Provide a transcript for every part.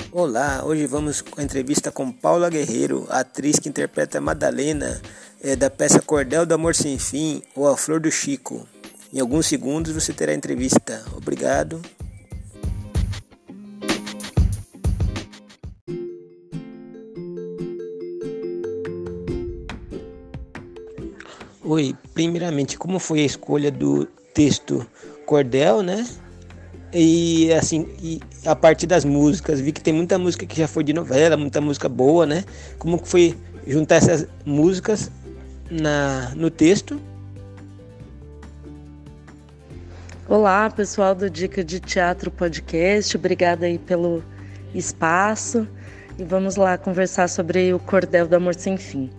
Olá, hoje vamos com a entrevista com Paula Guerreiro, atriz que interpreta Madalena, da peça Cordel do Amor Sem Fim ou A Flor do Chico. Em alguns segundos você terá a entrevista. Obrigado. Oi, primeiramente, como foi a escolha do texto Cordel, né? E assim, a partir das músicas, vi que tem muita música que já foi de novela, muita música boa, né? Como que foi juntar essas músicas no texto? Olá, pessoal do Dica de Teatro Podcast, obrigada aí pelo espaço e vamos lá conversar sobre o Cordel do Amor Sem Fim.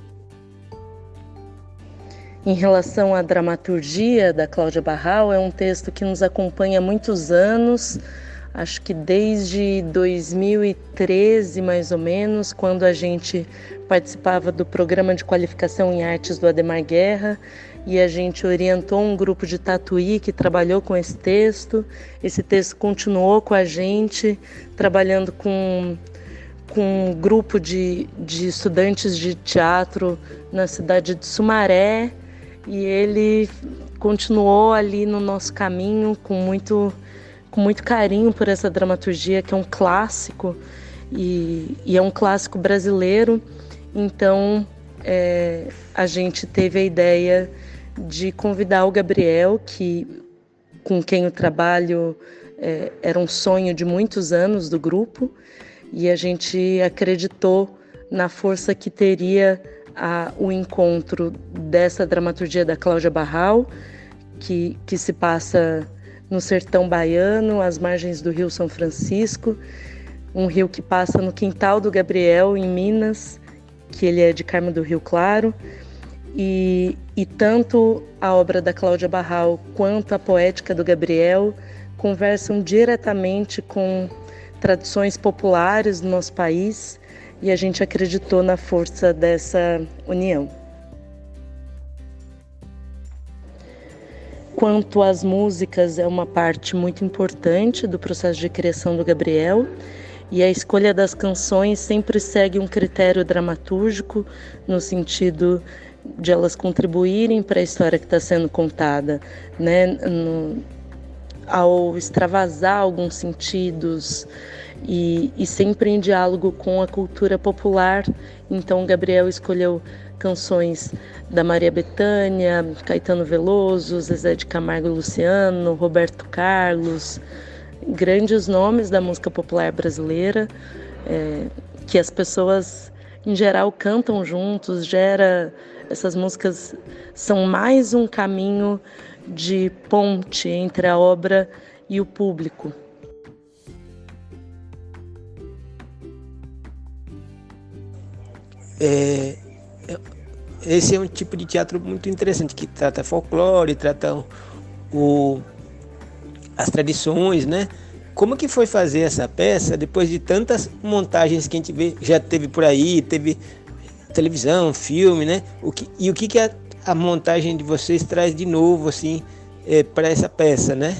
Em relação à dramaturgia da Cláudia Barral, é um texto que nos acompanha há muitos anos, acho que desde 2013 mais ou menos, quando a gente participava do programa de qualificação em artes do Adhemar Guerra e a gente orientou um grupo de Tatuí que trabalhou com esse texto. Esse texto continuou com a gente, trabalhando com um grupo de estudantes de teatro na cidade de Sumaré, e ele continuou ali no nosso caminho com muito carinho por essa dramaturgia, que é um clássico e é um clássico brasileiro. Então a gente teve a ideia de convidar o Gabriel, com quem o trabalho era um sonho de muitos anos do grupo, e a gente acreditou na força que teria o encontro dessa dramaturgia da Cláudia Barral, que se passa no sertão baiano, às margens do Rio São Francisco, um rio que passa no quintal do Gabriel, em Minas, que ele é de Carmo do Rio Claro, e tanto a obra da Cláudia Barral quanto a poética do Gabriel conversam diretamente com tradições populares do nosso país, e a gente acreditou na força dessa união. Quanto às músicas, é uma parte muito importante do processo de criação do Gabriel, e a escolha das canções sempre segue um critério dramatúrgico, no sentido de elas contribuírem para a história que está sendo contada, né? Ao extravasar alguns sentidos e sempre em diálogo com a cultura popular. Então Gabriel escolheu canções da Maria Bethânia, Caetano Veloso, Zezé de Camargo e Luciano, Roberto Carlos, grandes nomes da música popular brasileira, que as pessoas em geral cantam juntos. Essas músicas são mais um caminho de ponte entre a obra e o público. Esse é um tipo de teatro muito interessante, que trata folclore, trata as tradições, né? Como que foi fazer essa peça depois de tantas montagens que a gente já teve por aí, teve televisão, filme, né? O que a montagem de vocês traz de novo assim para essa peça, né?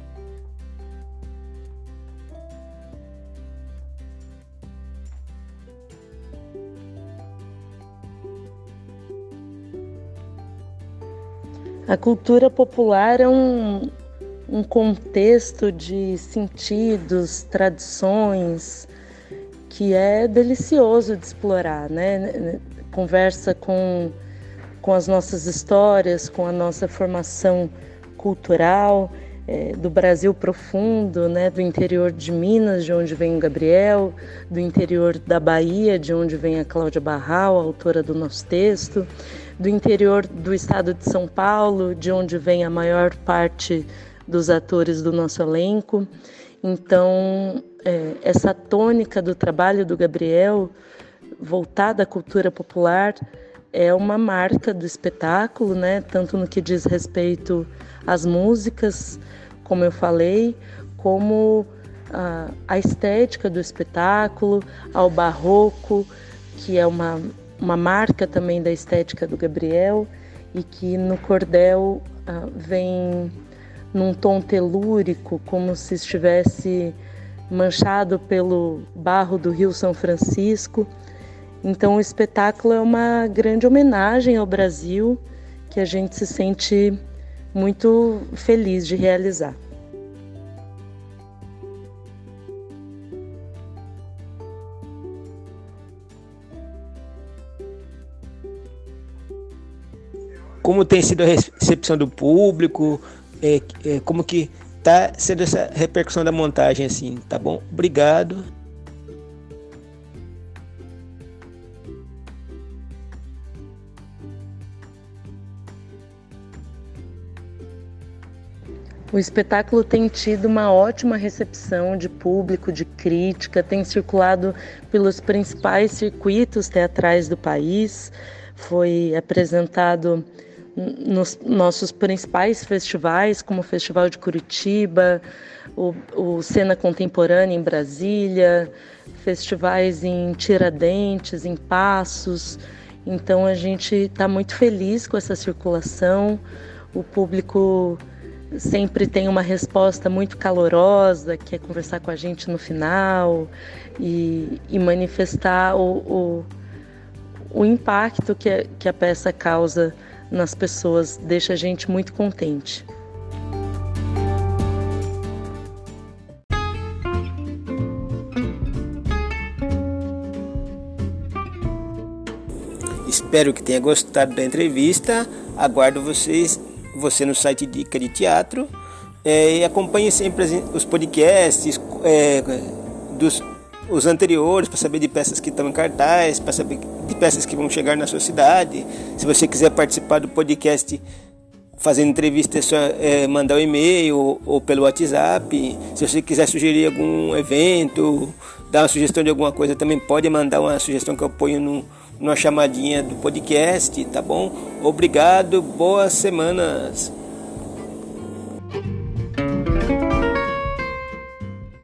A cultura popular é um contexto de sentidos, tradições, que é delicioso de explorar, né? Conversa com as nossas histórias, com a nossa formação cultural, do Brasil profundo, né? Do interior de Minas, de onde vem o Gabriel, do interior da Bahia, de onde vem a Cláudia Barral, a autora do nosso texto, do interior do estado de São Paulo, de onde vem a maior parte dos atores do nosso elenco. Então, essa tônica do trabalho do Gabriel, voltada à cultura popular, é uma marca do espetáculo, né? Tanto no que diz respeito às músicas, como eu falei, como a estética do espetáculo, ao barroco, que é uma marca também da estética do Gabriel, e que no cordel vem num tom telúrico, como se estivesse manchado pelo barro do Rio São Francisco. Então o espetáculo é uma grande homenagem ao Brasil, que a gente se sente muito feliz de realizar. Como tem sido a recepção do público, como que tá sendo essa repercussão da montagem, assim, tá bom? Obrigado. O espetáculo tem tido uma ótima recepção de público, de crítica, tem circulado pelos principais circuitos teatrais do país, foi apresentado nos nossos principais festivais, como o Festival de Curitiba, o Cena Contemporânea em Brasília, festivais em Tiradentes, em Passos. Então a gente está muito feliz com essa circulação, o público sempre tem uma resposta muito calorosa, quer conversar com a gente no final e manifestar o impacto que a peça causa nas pessoas, deixa a gente muito contente. Espero que tenha gostado da entrevista. Aguardo você no site Dica de Teatro, e acompanhe sempre os podcasts os anteriores, para saber de peças que estão em cartaz, para saber de peças que vão chegar na sua cidade. Se você quiser participar do podcast fazendo entrevista, é só mandar um e-mail ou pelo WhatsApp. Se você quiser sugerir algum evento, dar uma sugestão de alguma coisa, também pode mandar uma sugestão que eu ponho numa chamadinha do podcast, tá bom? Obrigado, boas semanas.